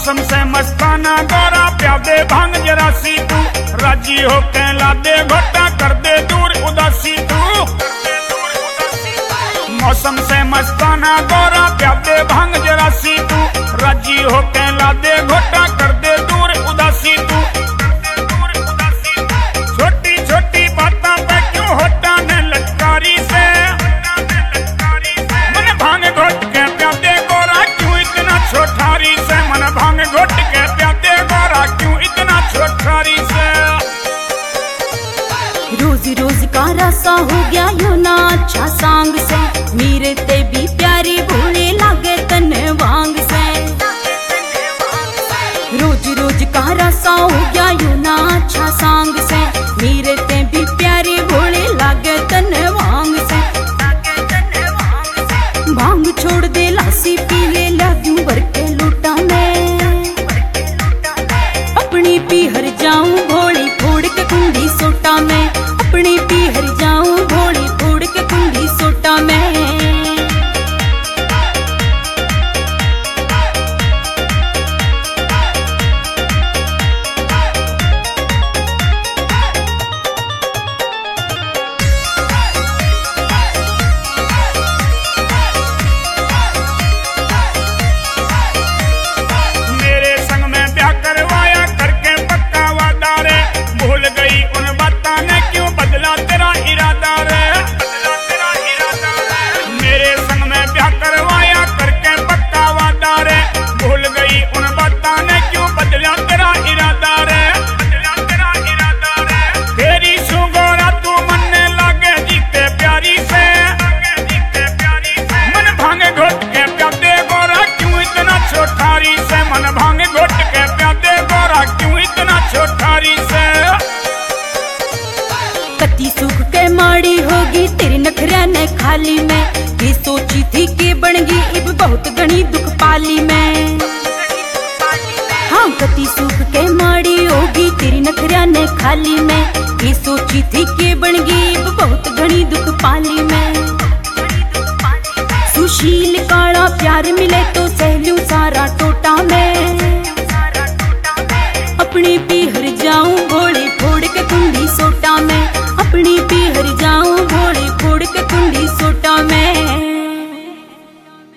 मौसम से मस्ताना गोरा प्यादे भांग जरासी तू, राजी हो के ला दे घोटा कर दे दूर उदासी तू। मौसम से मस्ताना गोरा प्यादे भांग जरासी तू, राजी हो के ला दे घोटा कर दे दूर उदासी तू। छोटी छोटी बातों पे क्यों होता ने लटकारी से, मन भांग घोट के प्यादे गोरा क्यों इतना छोटारी से, मन भांग घोट के प्यादे गोरा क्यों इतना छोटारी से। रोज रोज का रसा हो गया यो ना अच्छा सांग से, मेरे ते भी प्यारे भोले लागे तने वांग से। रोज रोज का रसा हो गया यो ना अच्छा सांग से, मेरे ते भी प्यारे भोले लागे तने वांग से। भांग छोड़ दे लासी पी ले लूं भर के लूटा में, अपनी पी हर जाऊं भोली फोड़ के कुंडी सोटा में, अपनी पी हर जाऊं भोली फोड़ के कुंडी सोटा में। कती सुख के माड़ी होगी तेरे नखरा ने खाली में, ये सोची थी कि बनगी इब बहुत घनी दुख पाली में। हाँ कती सुख के माड़ी होगी तेरी नखरा ने खाली में, ये सोची थी कि बनगी इब बहुत घनी दुख पाली में। सुशील काला प्यार मिले तो सहलू सारा टोटा में।